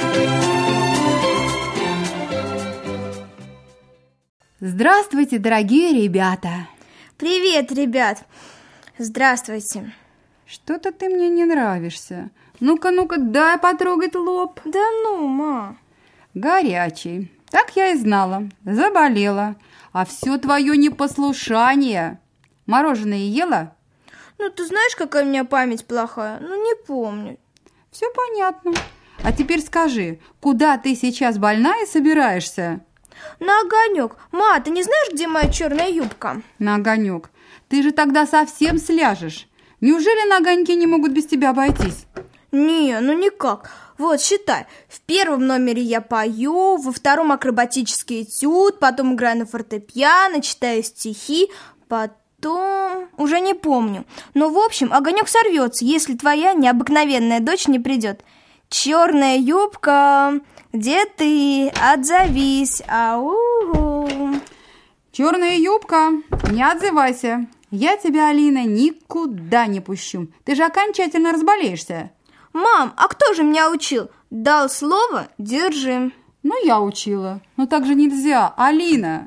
Здравствуйте, дорогие ребята! Привет, ребят! Здравствуйте! Что-то ты мне не нравишься. Ну-ка, дай потрогать лоб. Да ну, ма! Горячий. Так я и знала. Заболела. А все твое непослушание. Мороженое ела? Ну, ты знаешь, какая у меня память плохая? Ну, не помню. Все понятно. А теперь скажи, куда ты сейчас больная собираешься? На огонек. Ма, ты не знаешь, где моя черная юбка? На огонек. Ты же тогда совсем сляжешь. Неужели на огоньке не могут без тебя обойтись? Не, ну никак. Вот, считай. В первом номере я пою, во втором акробатический этюд, потом играю на фортепиано, читаю стихи, потом... Уже не помню. Но, в общем, огонек сорвется, если твоя необыкновенная дочь не придет. Черная юбка, где ты? Отзовись. Ау. Черная юбка, не отзывайся. Я тебя, Алина, никуда не пущу. Ты же окончательно разболеешься. Мам, а кто же меня учил? Дал слово, держи. Ну, я учила. Но так же нельзя, Алина.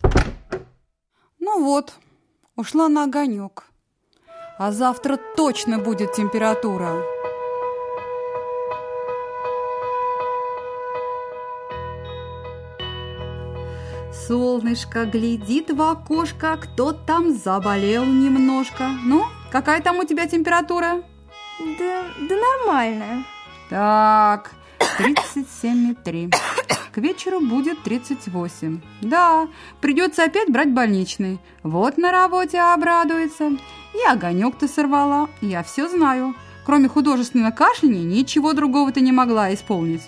Ну вот, ушла на огонек. А завтра точно будет температура. Солнышко глядит в окошко, кто там заболел немножко. Ну, какая там у тебя температура? Да нормальная. Так, 37,3. К вечеру будет 38. Да, придется опять брать больничный. Вот на работе обрадуется. И огонек ты сорвала, я все знаю. Кроме художественного кашляния, ничего другого ты не могла исполнить.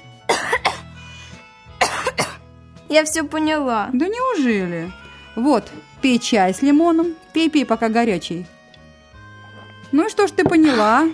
Я все поняла. Да неужели? Вот, пей чай с лимоном. Пей, пока горячий. Ну и что ж ты поняла?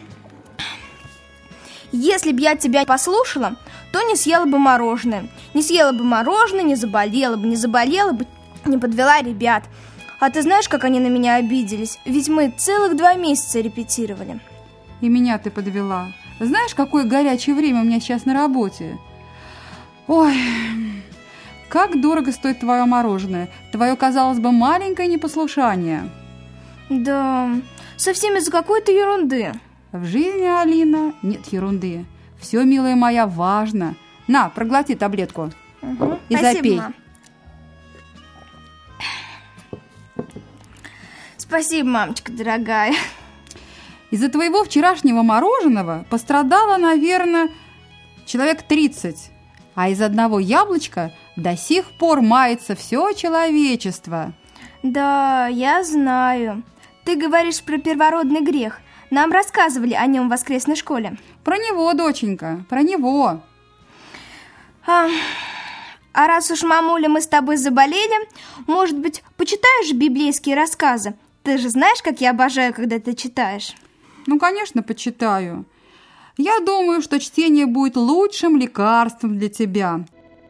Если б я тебя послушала, то не съела бы мороженое. Не съела бы мороженое, не заболела бы, не подвела ребят. А ты знаешь, как они на меня обиделись? Ведь мы целых 2 месяца репетировали. И меня ты подвела. Знаешь, какое горячее время у меня сейчас на работе? Ой, как дорого стоит твое мороженое. Твое, казалось бы, маленькое непослушание. Да, совсем из-за какой-то ерунды. В жизни, Алина, нет ерунды. Все, милая моя, важно. На, проглоти таблетку. И спасибо, запей. Мам. Спасибо, мамочка дорогая. Из-за твоего вчерашнего мороженого пострадало, наверное, человек 30. А из одного яблочка до сих пор мается все человечество. Да, я знаю. Ты говоришь про первородный грех. Нам рассказывали о нем в воскресной школе. Про него, доченька, про него. А раз уж, мамуля, мы с тобой заболели, может быть, почитаешь библейские рассказы? Ты же знаешь, как я обожаю, когда ты читаешь. Ну, конечно, почитаю. Я думаю, что чтение будет лучшим лекарством для тебя.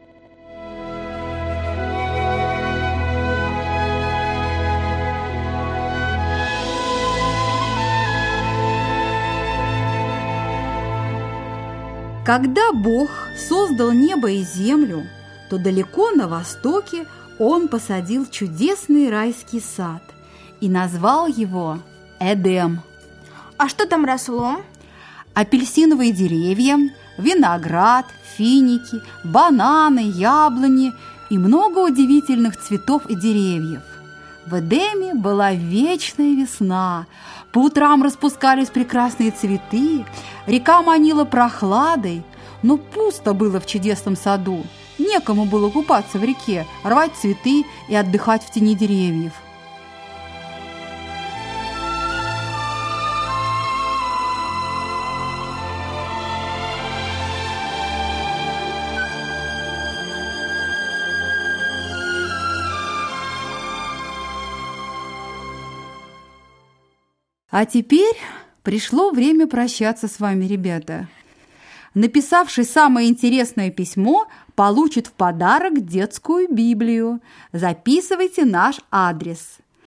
Когда Бог создал небо и землю, то далеко на востоке Он посадил чудесный райский сад и назвал его Эдем. А что там росло? Апельсиновые деревья, виноград, финики, бананы, яблони и много удивительных цветов и деревьев. В Эдеме была вечная весна, по утрам распускались прекрасные цветы, река манила прохладой, но пусто было в чудесном саду. Некому было купаться в реке, рвать цветы и отдыхать в тени деревьев. А теперь пришло время прощаться с вами, ребята. Написавший самое интересное письмо получит в подарок детскую Библию. Записывайте наш адрес.